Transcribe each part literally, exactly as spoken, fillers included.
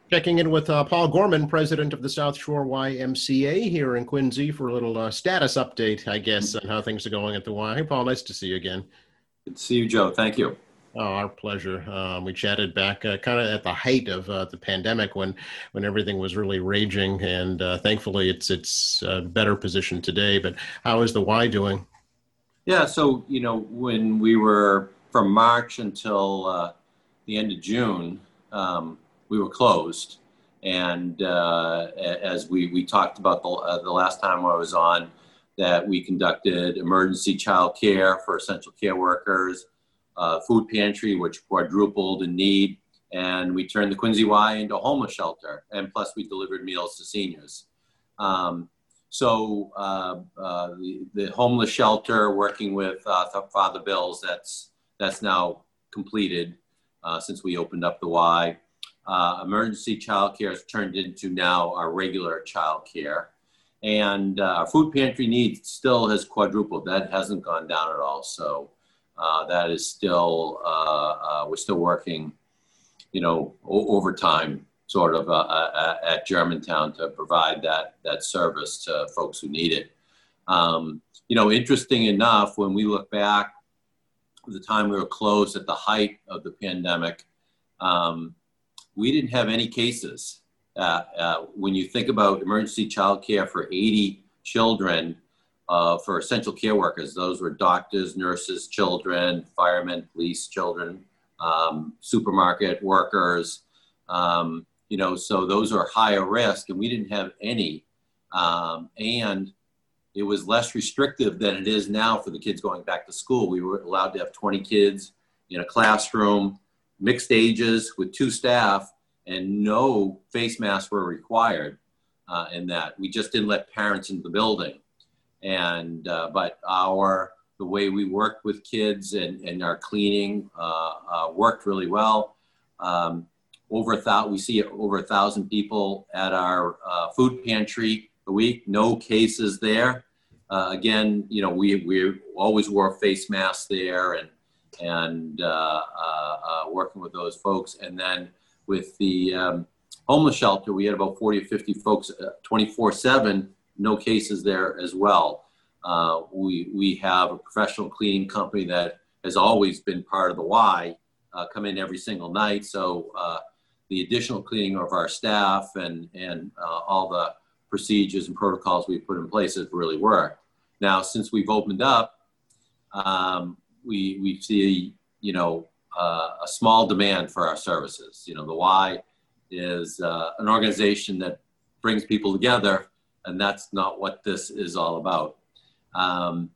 Checking in with uh, Paul Gorman, president of the South Shore Y M C A here in Quincy for a little uh, status update, I guess, on how things are going at the Y. Hey, Paul, nice to see you again. Good to see you, Joe. Thank you. Oh, our pleasure. Um, we chatted back uh, kind of at the height of uh, the pandemic when when everything was really raging, and uh, thankfully it's it's a better position today. But how is the Y doing? Yeah, so, you know, when we were from March until uh, the end of June, um, we were closed. And uh, a- as we, we talked about the, uh, the last time I was on, that we conducted emergency child care for essential care workers, uh, food pantry, which quadrupled in need, and we turned the Quincy Y into a homeless shelter. And plus, we delivered meals to seniors. Um, So uh, uh, the, the homeless shelter, working with uh, Father Bills, that's that's now completed uh, since we opened up the Y. Uh, emergency child care has turned into now our regular child care. And uh, our food pantry needs still has quadrupled. That hasn't gone down at all. So uh, that is still, uh, uh, we're still working, you know, o- overtime sort of uh, uh, at Germantown to provide that that service to folks who need it. Um, you know, interesting enough, when we look back at the time we were closed at the height of the pandemic, um, we didn't have any cases. Uh, uh, when you think about emergency child care for eighty children, uh, for essential care workers, those were doctors, nurses, children, firemen, police, children, um, supermarket workers, um, you know, so those are higher risk, and we didn't have any. Um, and it was less restrictive than it is now for the kids going back to school. We were allowed to have twenty kids in a classroom, mixed ages with two staff, and no face masks were required uh, in that. We just didn't let parents into the building. And, uh, but our, the way we worked with kids and, and our cleaning uh, uh, worked really well. Um, over a thousand, we see over a thousand people at our uh, food pantry a week, no cases there. Uh, again, you know, we, we always wore face masks there and, and uh, uh, uh, working with those folks. And then with the um, homeless shelter, we had about forty or fifty folks uh, twenty-four seven, no cases there as well. Uh, we, we have a professional cleaning company that has always been part of the Y, uh, come in every single night. So uh, the additional cleaning of our staff and, and uh, all the procedures and protocols we put in place have really worked. Now, since we've opened up, um, we, we see, you know, uh, a small demand for our services. You know, the Y is uh, an organization that brings people together, and that's not what this is all about. Um,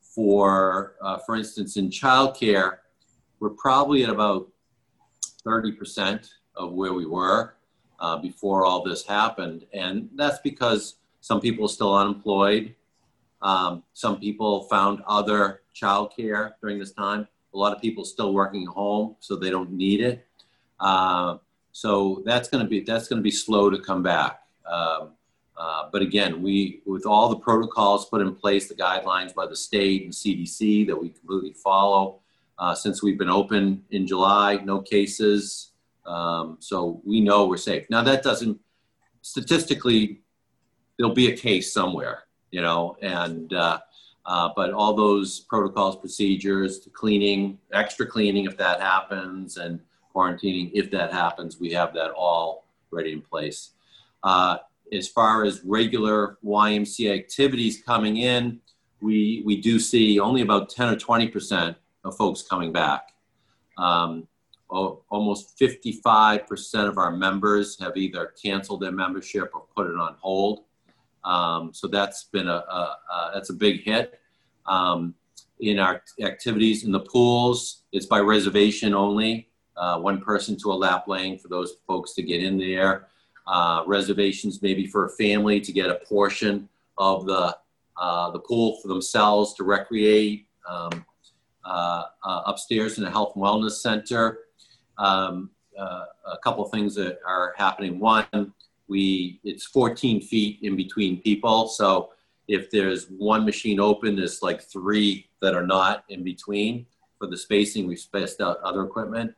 for, uh, for instance, in childcare, we're probably at about thirty percent of where we were uh, before all this happened. And that's because some people are still unemployed. Um, some people found other childcare during this time. A lot of people still working at home, so they don't need it. Uh, so that's going to be that's going to be slow to come back. Um, uh, but again, we with all the protocols put in place, the guidelines by the state and C D C that we completely follow. Uh, since we've been open in July, no cases. Um, so we know we're safe. Now that doesn't, statistically, there'll be a case somewhere, you know, and, uh, uh, but all those protocols, procedures, to cleaning, extra cleaning if that happens, and quarantining if that happens, we have that all ready in place. Uh, as far as regular Y M C A activities coming in, we, we do see only about ten or twenty percent of folks coming back. Um, Almost fifty-five percent of our members have either canceled their membership or put it on hold. Um, so that's been a, a, a that's a big hit. Um, in our activities in the pools, it's by reservation only. Uh, one person to a lap lane for those folks to get in there. Uh, reservations maybe for a family to get a portion of the uh, the pool for themselves to recreate. Um, uh, uh, upstairs in the health and wellness center. Um, uh, a couple of things that are happening. One, we it's fourteen feet in between people. So if there's one machine open, there's like three that are not in between for the spacing. We've spaced out other equipment.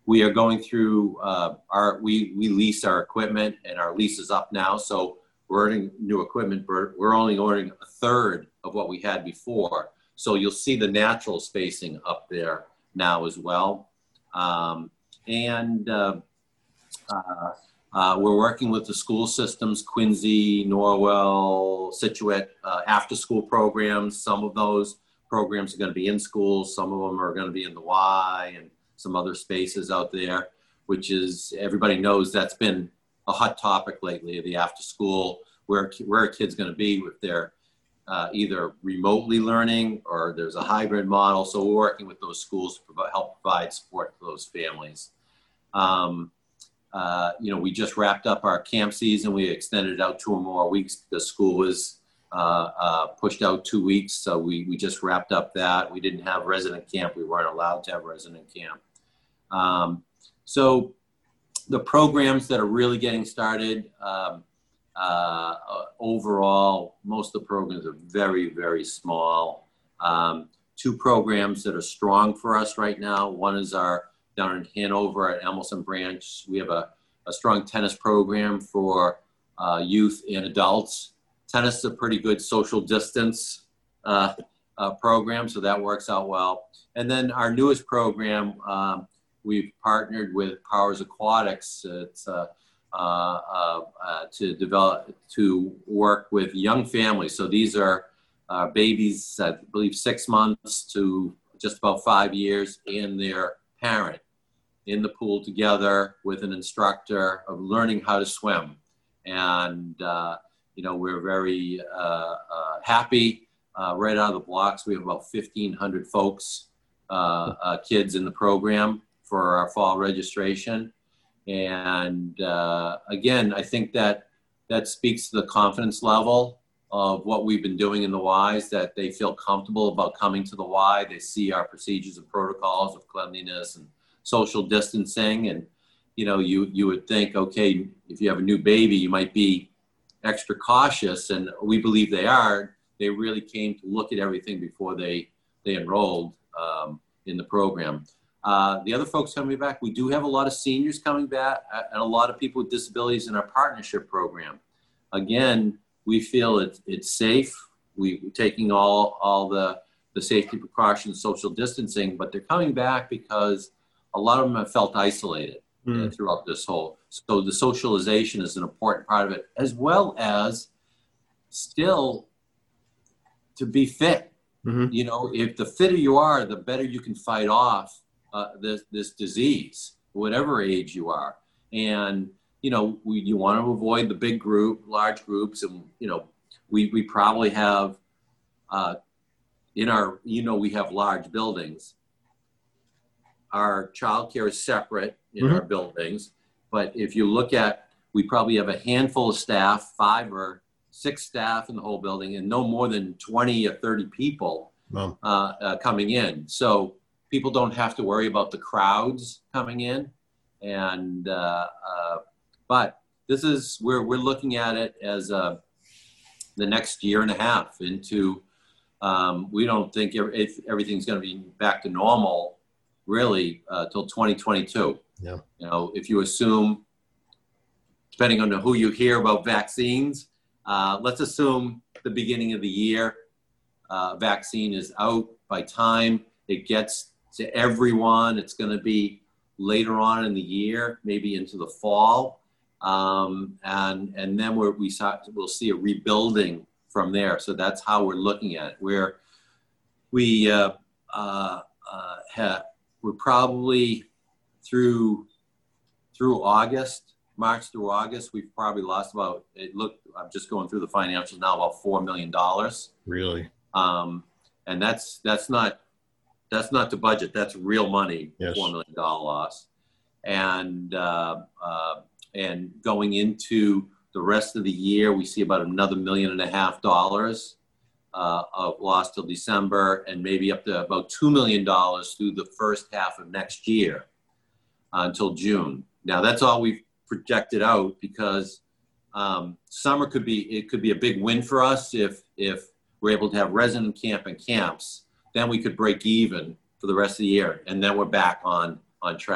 we are going through uh, our, we, we lease our equipment, and our lease is up now. So we're ordering new equipment, but we're only ordering a third of what we had before. So you'll see the natural spacing up there now as well. Um, and uh, uh, uh, we're working with the school systems, Quincy, Norwell, Situate, uh, after school programs. Some of those programs are going to be in schools. Some of them are going to be in the Y and some other spaces out there, which is, everybody knows that's been a hot topic lately, the after school, where, where a kid's going to be if they're uh, either remotely learning or there's a hybrid model. So we're working with those schools to provide, help provide support for those families. Um, uh, you know, we just wrapped up our camp season. We extended it out two or more weeks because school was uh, uh, pushed out two weeks. So we, we just wrapped up that. We didn't have resident camp. We weren't allowed to have resident camp. Um, so the programs that are really getting started, um, uh, uh, overall, most of the programs are very, very small. Um, two programs that are strong for us right now. One is our down in Hanover at Emerson Branch. We have a, a strong tennis program for uh, youth and adults. Tennis is a pretty good social distance uh, uh, program, so that works out well. And then our newest program, um, we've partnered with Powers Aquatics. It's uh, uh, uh, uh, to develop, to work with young families. So these are uh, babies, I believe, six months to just about five years, and their parent in the pool together with an instructor of learning how to swim. And, uh, you know, we're very uh, uh, happy. Uh, right out of the blocks, we have about fifteen hundred folks, uh, uh, kids in the program for our fall registration. And uh, again, I think that that speaks to the confidence level of what we've been doing in the Ys, that they feel comfortable about coming to the Y. They see our procedures and protocols of cleanliness and social distancing. And, you know, you, you would think, okay, if you have a new baby, you might be extra cautious. And we believe they are. They really came to look at everything before they, they enrolled um, in the program. Uh, the other folks coming back, we do have a lot of seniors coming back uh, and a lot of people with disabilities in our partnership program. Again, we feel it, it's safe. We, we're taking all, all the, the safety precautions, social distancing, but they're coming back because a lot of them have felt isolated mm. uh, throughout this whole. So the socialization is an important part of it, as well as still to be fit. Mm-hmm. You know, if the fitter you are, the better you can fight off Uh, this, this disease, whatever age you are. And, you know, we, you want to avoid the big group, large groups. And, you know, we, we probably have uh, in our, you know, we have large buildings. Our childcare is separate in mm-hmm. our buildings. But if you look at, we probably have a handful of staff, five or six staff in the whole building, and no more than twenty or thirty people wow. uh, uh, coming in. So people don't have to worry about the crowds coming in. And, uh, uh, but this is where we're looking at it as uh, the next year and a half into, um, we don't think if everything's going to be back to normal really uh, till twenty twenty-two. Yeah. You know, if you assume, depending on who you hear about vaccines, uh, let's assume the beginning of the year, uh, vaccine is out by time it gets to everyone. It's going to be later on in the year, maybe into the fall. Um, and, and then we're, we saw, we'll see a rebuilding from there. So that's how we're looking at it, where we, uh, uh, uh, have, we're probably through, through August, March through August, we've probably lost about, it looked, I'm just going through the financials now, about four million dollars. Really? Um, and that's, that's not, That's not the budget. That's real money, yes. four million dollars loss. And, uh, uh, and going into the rest of the year, we see about another million and a half dollars uh, of loss till December, and maybe up to about two million dollars through the first half of next year uh, until June. Now, that's all we've projected out, because um, summer could be, it could be a big win for us if, if we're able to have resident camp and camps. Then we could break even for the rest of the year, and then we're back on, on track.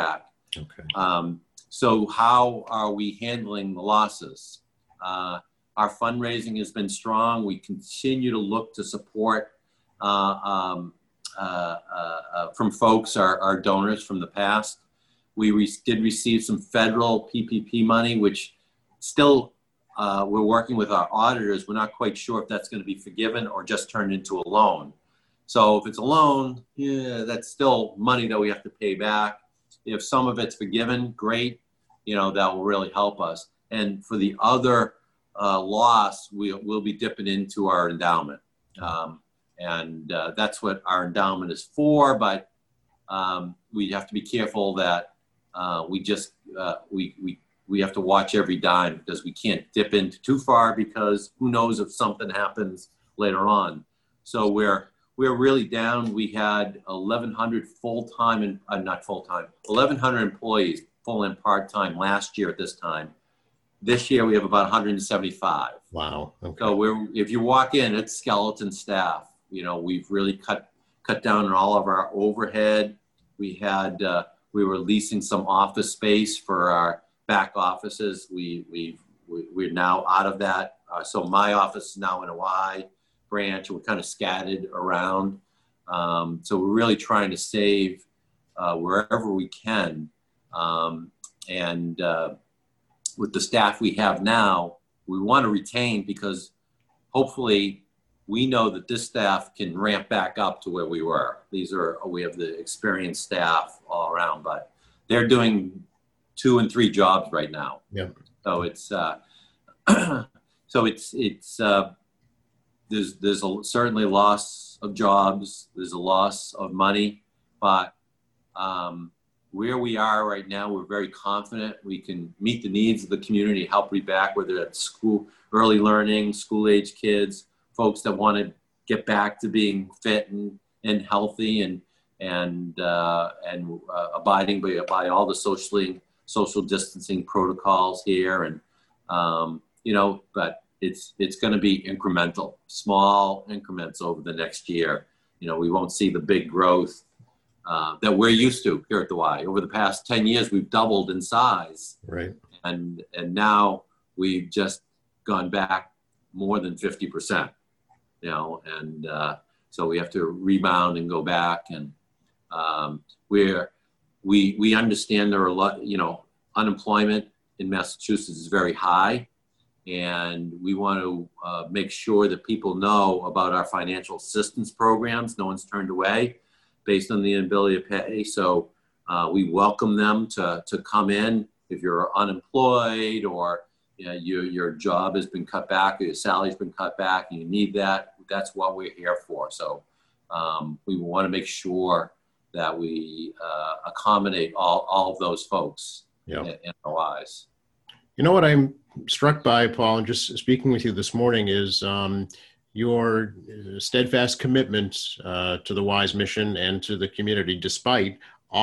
Okay. Um, so how are we handling the losses? Uh, our fundraising has been strong. We continue to look to support uh, um, uh, uh, uh, from folks, our, our donors from the past. We re- did receive some federal P P P money, which still uh, we're working with our auditors. We're not quite sure if that's going to be forgiven or just turned into a loan. So if it's a loan, yeah, that's still money that we have to pay back. If some of it's forgiven, great. You know, that will really help us. And for the other uh, loss, we, we'll be dipping into our endowment. Um, and uh, that's what our endowment is for. But um, we have to be careful that uh, we just, uh, we, we, we have to watch every dime, because we can't dip into too far, because who knows if something happens later on. So we're, we're really down. We had eleven hundred full-time and uh, not full-time, eleven hundred employees, full and part-time last year at this time. This year we have about one hundred seventy-five. Wow. Okay. So we're, if you walk in, it's skeleton staff. You know, we've really cut cut down on all of our overhead. We had uh, we were leasing some office space for our back offices. We we, we we're now out of that. Uh, so my office is now in a Y branch. We're kind of scattered around. Um, so we're really trying to save uh, wherever we can. Um, and uh, with the staff we have now, we want to retain, because hopefully we know that this staff can ramp back up to where we were. These are, we have the experienced staff all around, but they're doing two and three jobs right now. Yeah. So it's, uh, so it's, it's, uh, there's, there's a, certainly a loss of jobs. There's a loss of money, but, um, where we are right now, we're very confident we can meet the needs of the community, help read back, whether it's school, early learning, school age kids, folks that want to get back to being fit and, and healthy and, and, uh, and uh, abiding by, by all the socially, social distancing protocols here. And, um, you know, but it's, it's going to be incremental, small increments over the next year. You know, we won't see the big growth Uh, that we're used to here at the Y. Over the past ten years, we've doubled in size. Right. And and now we've just gone back more than fifty percent, you know, and uh, so we have to rebound and go back. And um, we're, we, we understand there are a lot, you know, unemployment in Massachusetts is very high. And we want to uh, make sure that people know about our financial assistance programs. No one's turned away based on the inability to pay. So uh, we welcome them to, to come in. If you're unemployed, or you know, your, your job has been cut back, or your salary's been cut back, and you need that, that's what we're here for. So um, we want to make sure that we uh, accommodate all, all of those folks Yeah. in, in our lives. You know what I'm struck by, Paul, and just speaking with you this morning, is um, your steadfast commitment uh, to the Y's mission and to the community, despite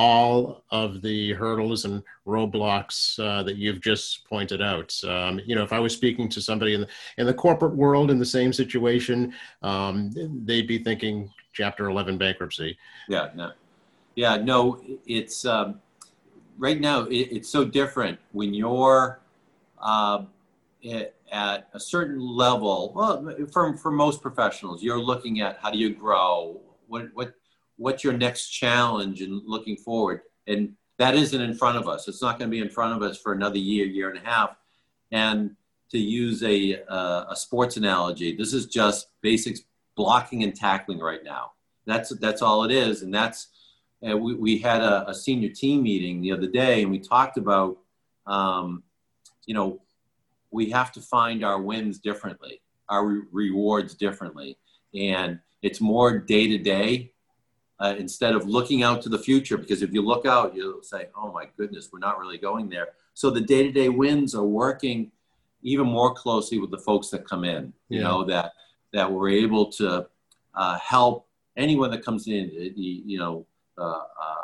all of the hurdles and roadblocks uh, that you've just pointed out. Um, you know, if I was speaking to somebody in the, in the corporate world in the same situation, um, they'd be thinking Chapter eleven bankruptcy. Yeah, no, yeah, no, it's um, right now, it, it's so different when you're uh, it, at a certain level. Well, for, for most professionals, you're looking at how do you grow, what, what, what's your next challenge, and looking forward. And that isn't in front of us. It's not going to be in front of us for another year, year and a half. And to use a, uh, a sports analogy, this is just basics, blocking and tackling right now. That's, that's all it is. And that's, uh, we, we had a, a senior team meeting the other day, and we talked about, um, you know, we have to find our wins differently, our re- rewards differently. And it's more day to day instead of looking out to the future. Because if you look out, you'll say, oh my goodness, we're not really going there. So the day to day wins are working even more closely with the folks that come in, you yeah. know, that, that we're able to uh, help anyone that comes in, you, you know, uh, uh,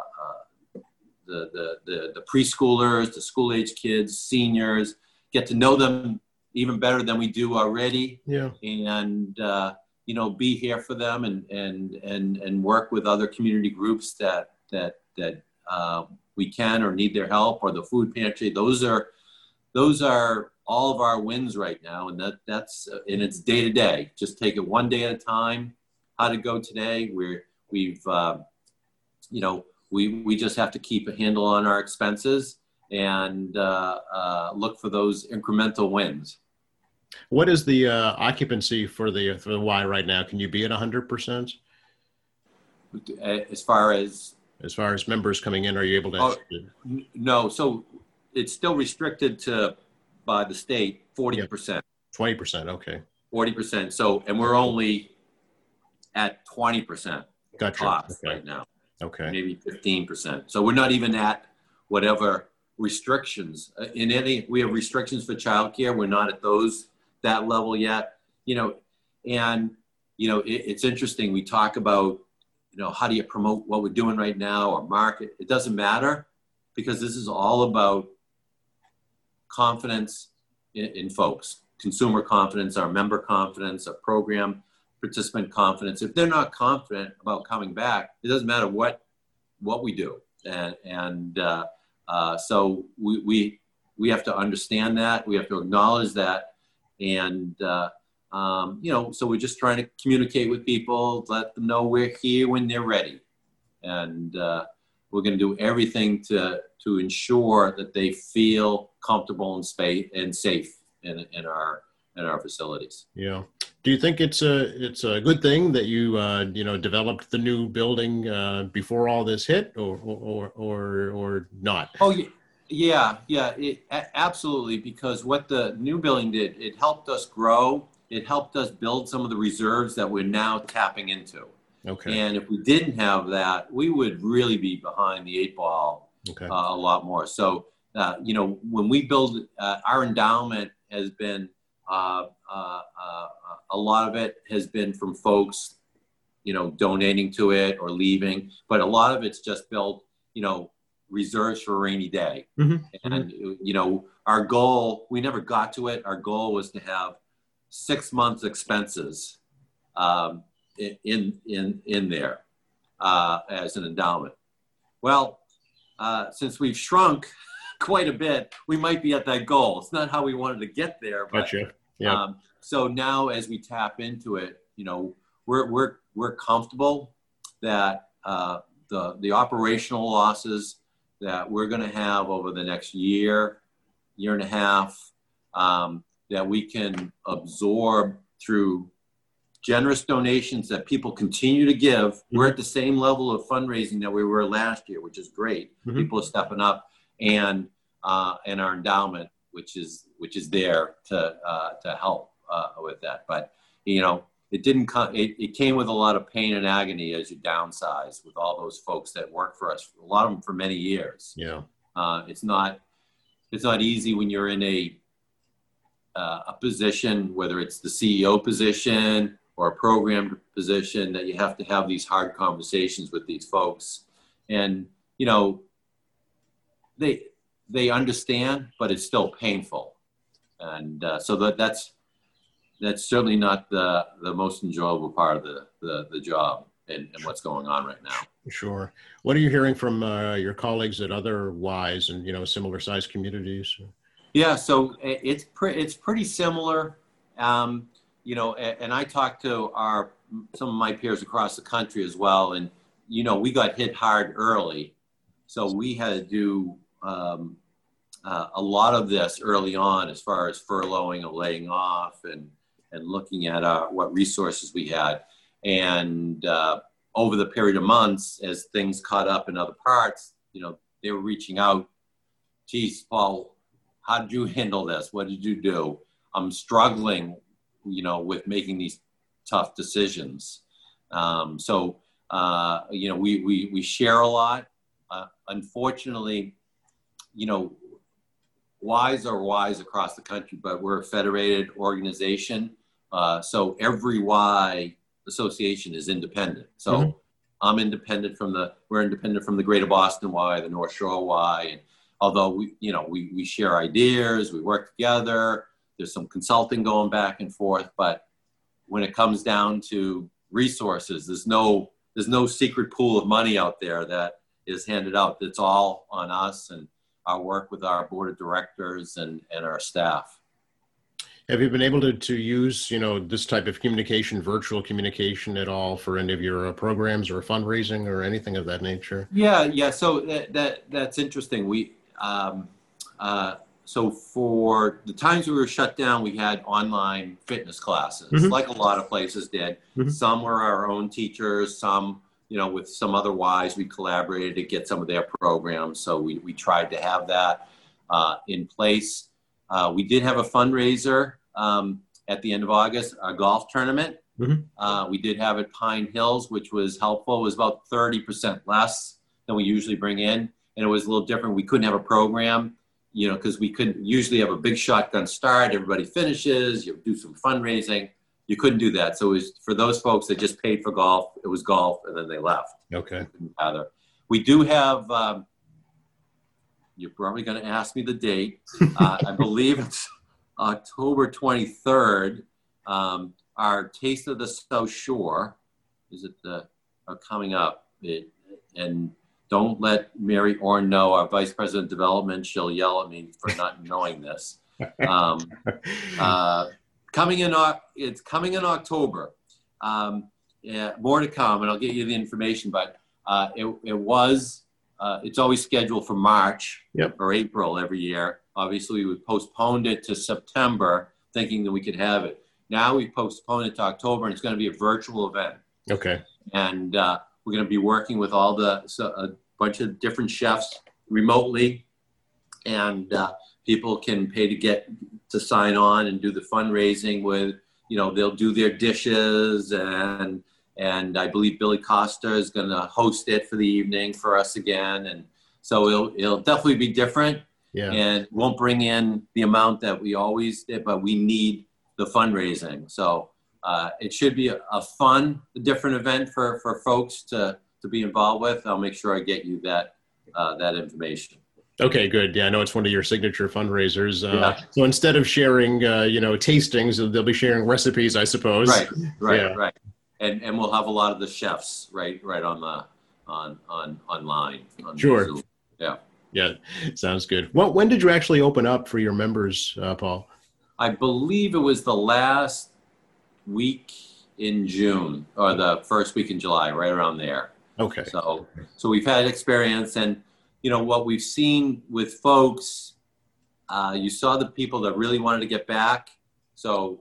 uh, the, the, the, the preschoolers, the school age kids, seniors, get to know them even better than we do already. Yeah. And, uh, you know, be here for them, and, and, and, and work with other community groups that, that, that, uh, we can or need their help, or the food pantry. Those are those are all of our wins right now, and that that's and it's day to day. Just take it one day at a time. How to go today? We're we've uh, you know we we just have to keep a handle on our expenses and uh, uh, look for those incremental wins. What is the uh, occupancy for the for the Y right now? Can you be at one hundred percent? As far as as far as members coming in, are you able to? Oh, no, so it's still restricted to by the state forty percent. twenty percent, okay. forty percent. So, and we're only at twenty percent gotcha. cost Okay. right now. Okay. Maybe fifteen percent. So we're not even at whatever restrictions. Uh, In any, we have restrictions for childcare. We're not at those, that level yet. You know, and, you know, it, it's interesting. We talk about, you know, how do you promote what we're doing right now or market? It doesn't matter, because this is all about confidence in, in folks, consumer confidence, our member confidence, our program participant confidence. If they're not confident about coming back, it doesn't matter what what we do. And, and uh, uh, so we, we we have to understand that. We have to acknowledge that. And, uh, um, you know, so we're just trying to communicate with people, let them know we're here when they're ready. And uh, we're going to do everything to to ensure that they feel comfortable and space and safe in in our in our facilities. Yeah. Do you think it's a it's a good thing that you uh, you know developed the new building uh, before all this hit, or or or or not? Oh yeah, yeah, yeah. It, a- absolutely. Because what the new building did, it helped us grow. It helped us build some of the reserves that we're now tapping into. Okay. And if we didn't have that, we would really be behind the eight ball Okay. uh, a lot more. So, uh, you know, when we build, uh, our endowment has been, uh, uh, uh, a lot of it has been from folks, you know, donating to it or leaving, but a lot of it's just built, you know, reserves for a rainy day. Mm-hmm. And, you know, our goal, we never got to it. Our goal was to have six months expenses um, in, in, in there uh, as an endowment. Well, uh, since we've shrunk quite a bit, we might be at that goal. It's not how we wanted to get there, but Gotcha. Yeah. um, so now as we tap into it, you know, we're, we're, we're comfortable that uh, the, the operational losses that we're going to have over the next year, year and a half, um, that we can absorb through generous donations that people continue to give. Mm-hmm. We're at the same level of fundraising that we were last year, which is great. Mm-hmm. People are stepping up, and uh, and our endowment, which is which is there to uh, to help uh, with that. But you know, it didn't come. It, it came with a lot of pain and agony as you downsize with all those folks that work for us. A lot of them for many years. Yeah, uh, it's not it's not easy when you're in a uh, a position, whether it's the C E O position or a program position, that you have to have these hard conversations with these folks. And, you know, they, they understand, but it's still painful. And uh, so that that's, that's certainly not the, the most enjoyable part of the, the, the job and, and what's going on right now. Sure. What are you hearing from uh, your colleagues at other Ys and, you know, similar sized communities? Yeah, so it's, pre- it's pretty similar. Um, You know, and, and I talked to our some of my peers across the country as well, and you know, we got hit hard early, so we had to do um, uh, a lot of this early on, as far as furloughing and laying off, and and looking at uh, what resources we had, and uh, over the period of months, as things caught up in other parts, you know, they were reaching out. Geez, Paul, how did you handle this? What did you do? I'm struggling, you know, with making these tough decisions. Um, so, uh, you know, we, we, we share a lot. Uh, unfortunately, you know, Ys are Ys across the country, but we're a federated organization. Uh, so every Y association is independent. So mm-hmm. I'm independent from the, we're independent from the Greater Boston Y, the North Shore Y. And although we, you know, we, we share ideas, we work together, there's some consulting going back and forth, but when it comes down to resources, there's no there's no secret pool of money out there that is handed out. It's all on us and our work with our board of directors and, and our staff. Have you been able to, to use, you know, this type of communication, virtual communication at all for any of your uh, programs or fundraising or anything of that nature? Yeah, yeah. So that, that that's interesting. We um, uh, so for the times we were shut down, we had online fitness classes, mm-hmm. like a lot of places did. Mm-hmm. Some were our own teachers, some, you know, with some other Ys, we collaborated to get some of their programs. So we, we tried to have that uh, in place. Uh, we did have a fundraiser um, at the end of August, a golf tournament. Mm-hmm. Uh, we did have at Pine Hills, which was helpful. It was about thirty percent less than we usually bring in. And it was a little different. We couldn't have a program, you know, because we couldn't usually have a big shotgun start. Everybody finishes, you do some fundraising. You couldn't do that. So it was for those folks that just paid for golf, it was golf, and then they left. Okay. Either. We do have, um, you're probably going to ask me the date. Uh, I believe it's October twenty-third. Um, our Taste of the South Shore, is it the, are coming up. It, and don't let Mary Orn know, our Vice President of Development. She'll yell at me for not knowing this. Um, uh, coming in, it's coming in October. Um, yeah, more to come, and I'll get you the information. But uh, it, it was, uh, it's always scheduled for March yep. or April every year. Obviously, we postponed it to September, thinking that we could have it. Now we postponed it to October, and it's going to be a virtual event. Okay. And uh, we're going to be working with all the so a bunch of different chefs remotely, and uh, people can pay to get to sign on and do the fundraising with, you know, they'll do their dishes, and and I believe Billy Costa is going to host it for the evening for us again, and so it'll it'll definitely be different. Yeah. And won't bring in the amount that we always did, but we need the fundraising. So uh, it should be a, a fun, different event for, for folks to, to be involved with. I'll make sure I get you that uh, that information. Okay, good. Yeah, I know it's one of your signature fundraisers. Uh, yeah. So instead of sharing, uh, you know, tastings, they'll be sharing recipes, I suppose. Right, right, yeah. right. And and we'll have a lot of the chefs right right on the on on online. On sure. Zoom. Yeah. Yeah, sounds good. Well, when did you actually open up for your members, uh, Paul? I believe it was the last week in June or the first week in July, right around there. Okay. So, so we've had experience, and you know what we've seen with folks. Uh, you saw the people that really wanted to get back, so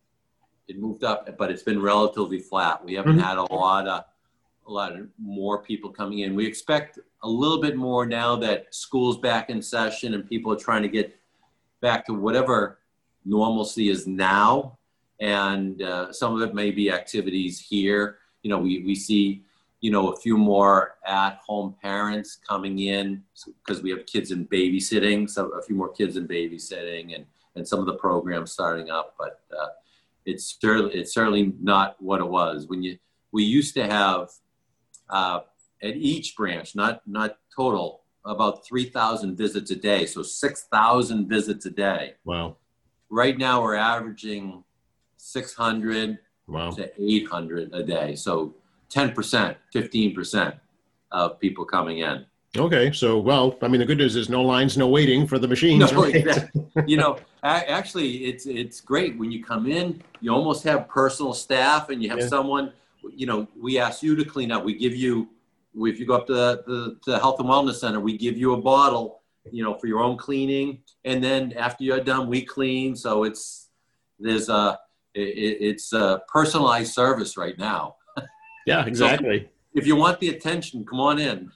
it moved up, but it's been relatively flat. We haven't mm-hmm. had a lot of a lot of more people coming in. We expect a little bit more now that school's back in session and people are trying to get back to whatever normalcy is now. And uh, some of it may be activities here. You know, we, we see, you know, a few more at-home parents coming in because we have kids in babysitting, so a few more kids in babysitting, and, and some of the programs starting up. But uh, it's certainly, it's certainly not what it was. When you, we used to have, uh, at each branch, not not total, about three thousand visits a day, so six thousand visits a day. Wow. Right now we're averaging six hundred wow. to eight hundred a day, so ten percent, fifteen percent of people coming in. Okay, so, well, I mean, the good news is no lines, no waiting for the machines. No, right? exactly. You know, actually, it's it's great. When you come in, you almost have personal staff, and you have yeah. someone, you know, we ask you to clean up. We give you, if you go up to the, the, to the Health and Wellness Center, we give you a bottle, you know, for your own cleaning. And then after you're done, we clean. So it's, there's a, it, it's a personalized service right now. Yeah, exactly. So if you want the attention, come on in.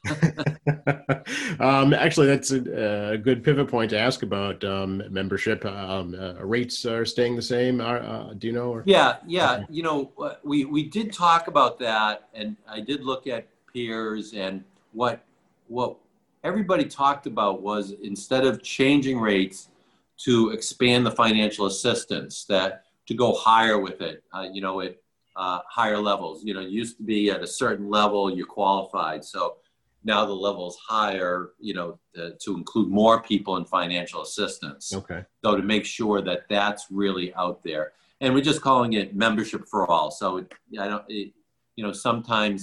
um, actually, that's a, a good pivot point to ask about um, membership. Um, uh, rates are staying the same. Are, uh, do you know? Or? Yeah, yeah. Okay. You know, we, we did talk about that, and I did look at peers, and what what everybody talked about was, instead of changing rates, to expand the financial assistance, that to go higher with it. Uh, you know, it. Uh, higher levels. You know, it used to be at a certain level you qualified. So now the level's higher, you know, to, to include more people in financial assistance. Okay. So to make sure that that's really out there. And we're just calling it membership for all. So, it, I don't, it, you know, sometimes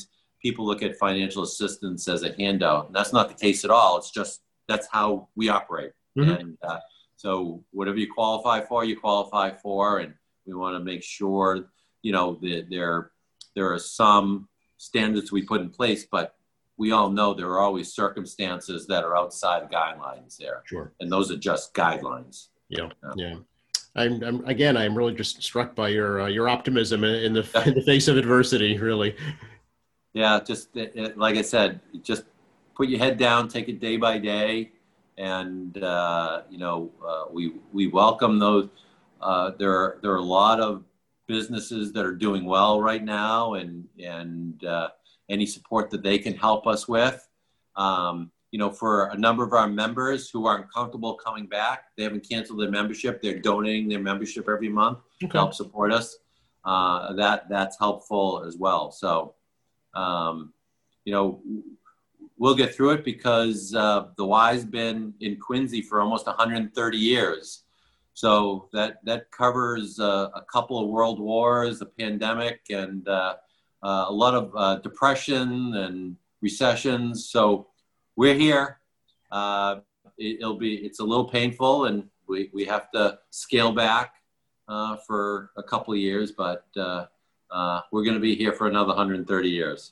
people look at financial assistance as a handout. And that's not the case at all. It's just, that's how we operate. Mm-hmm. And uh, so whatever you qualify for, you qualify for. And we want to make sure, you know, that there, there are some standards we put in place, but we all know there are always circumstances that are outside of guidelines there. Sure. And those are just guidelines. Yeah. Yeah. yeah. I'm, I'm again, I'm really just struck by your, uh, your optimism in the, in the face of adversity, really. Yeah. Just it, it, like I said, just put your head down, take it day by day. And, uh, you know, uh, we, we welcome those. Uh, there are, there are a lot of businesses that are doing well right now, and, and, uh, any support that they can help us with. Um, you know, for a number of our members who aren't comfortable coming back, they haven't canceled their membership. They're donating their membership every month okay. to help support us. Uh, that that's helpful as well. So, um, you know, we'll get through it because uh, the Y's been in Quincy for almost one hundred thirty years. So that that covers uh, a couple of world wars, a pandemic, and uh, uh, a lot of uh, depression and recessions. So we're here. Uh, it, it'll be it's a little painful, and we we have to scale back uh, for a couple of years, but uh, uh, we're going to be here for another one hundred thirty years.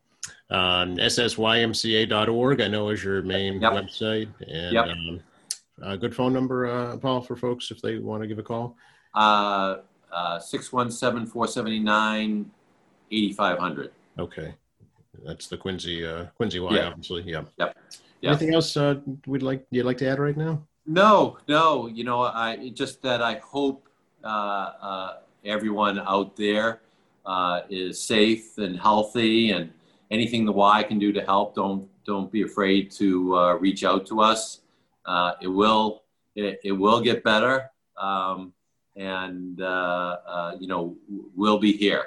Um, S S Y M C A dot org, I know, is your main yep. website. And yep. um, a good phone number, uh, Paul, for folks if they want to give a call? Uh, uh, six one seven, four seven nine, eight five zero zero. Okay. That's the Quincy, uh, Quincy Y, yeah. obviously. Yeah. Yep. Yep. Anything else uh, we'd like, you'd like to add right now? No, no. You know, I just that I hope uh, uh, everyone out there uh, is safe and healthy, and anything the Y can do to help, don't don't be afraid to uh, reach out to us. Uh, it will it, it will get better, um, and uh, uh, you know, we'll be here.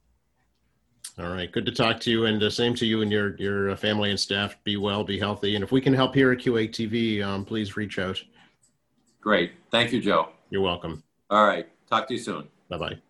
All right, good to talk to you, and the same to you and your your family and staff. Be well, be healthy, and if we can help here at Q A T V, um, please reach out. Great, thank you, Joe. You're welcome. All right, talk to you soon. Bye bye.